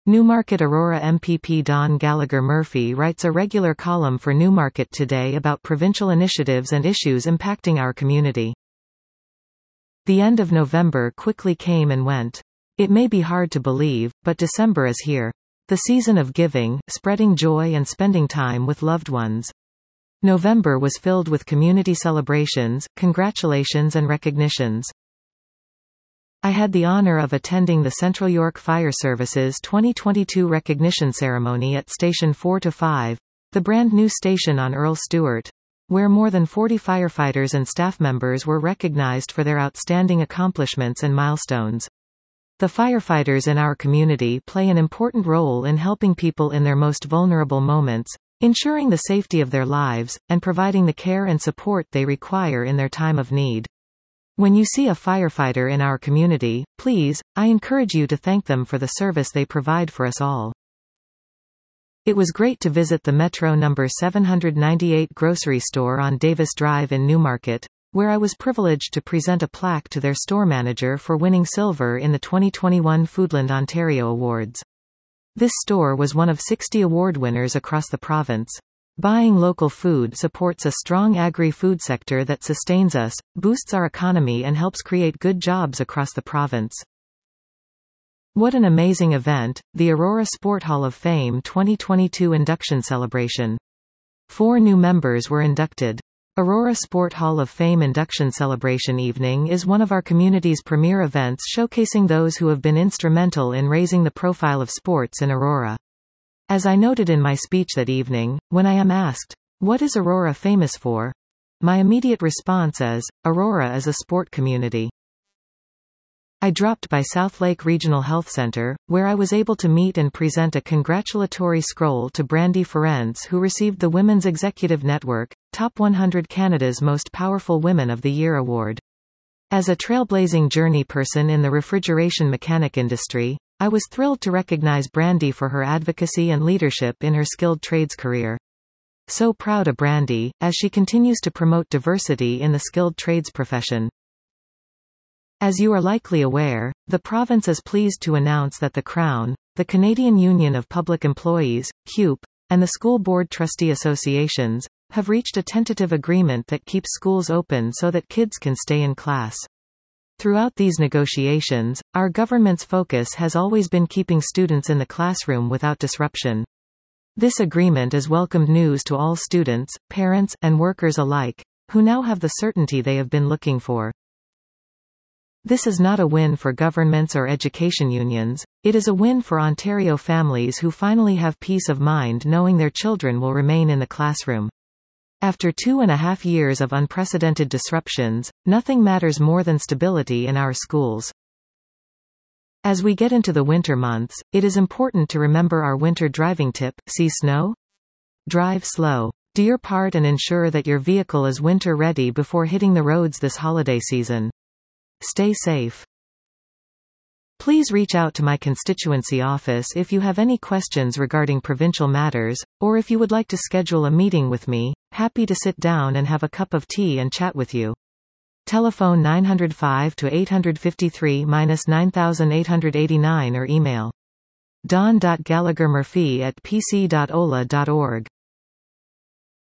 Newmarket Aurora MPP Don Gallagher Murphy writes a regular column for Newmarket Today about provincial initiatives and issues impacting our community. The end of November quickly came and went. It may be hard to believe, but December is here. The season of giving, spreading joy and spending time with loved ones. November was filled with community celebrations, congratulations and recognitions. I had the honor of attending the Central York Fire Service's 2022 recognition ceremony at Station 4-5, the brand new station on Earl Stewart, where more than 40 firefighters and staff members were recognized for their outstanding accomplishments and milestones. The firefighters in our community play an important role in helping people in their most vulnerable moments, ensuring the safety of their lives, and providing the care and support they require in their time of need. When you see a firefighter in our community, please, I encourage you to thank them for the service they provide for us all. It was great to visit the Metro No. 798 grocery store on Davis Drive in Newmarket, where I was privileged to present a plaque to their store manager for winning silver in the 2021 Foodland Ontario Awards. This store was one of 60 award winners across the province. Buying local food supports a strong agri-food sector that sustains us, boosts our economy and helps create good jobs across the province. What an amazing event, the Aurora Sport Hall of Fame 2022 induction celebration. 4 new members were inducted. Aurora Sport Hall of Fame induction celebration evening is one of our community's premier events showcasing those who have been instrumental in raising the profile of sports in Aurora. As I noted in my speech that evening, when I am asked, "What is Aurora famous for?" my immediate response is, Aurora is a sport community. I dropped by Southlake Regional Health Centre, where I was able to meet and present a congratulatory scroll to Brandy Ferencz, who received the Women's Executive Network, Top 100 Canada's Most Powerful Women of the Year award. As a trailblazing journey person in the refrigeration mechanic industry, I was thrilled to recognize Brandy for her advocacy and leadership in her skilled trades career. So proud of Brandy, as she continues to promote diversity in the skilled trades profession. As you are likely aware, the province is pleased to announce that the Crown, the Canadian Union of Public Employees, CUPE, and the School Board Trustee Associations, have reached a tentative agreement that keeps schools open so that kids can stay in class. Throughout these negotiations, our government's focus has always been keeping students in the classroom without disruption. This agreement is welcomed news to all students, parents, and workers alike, who now have the certainty they have been looking for. This is not a win for governments or education unions, it is a win for Ontario families who finally have peace of mind knowing their children will remain in the classroom. After 2.5 years of unprecedented disruptions, nothing matters more than stability in our schools. As we get into the winter months, it is important to remember our winter driving tip: see snow? Drive slow. Do your part and ensure that your vehicle is winter ready before hitting the roads this holiday season. Stay safe. Please reach out to my constituency office if you have any questions regarding provincial matters, or if you would like to schedule a meeting with me. Happy to sit down and have a cup of tea and chat with you. Telephone 905 to 853-9889 or email don.gallaghermurphy@pc.ola.org.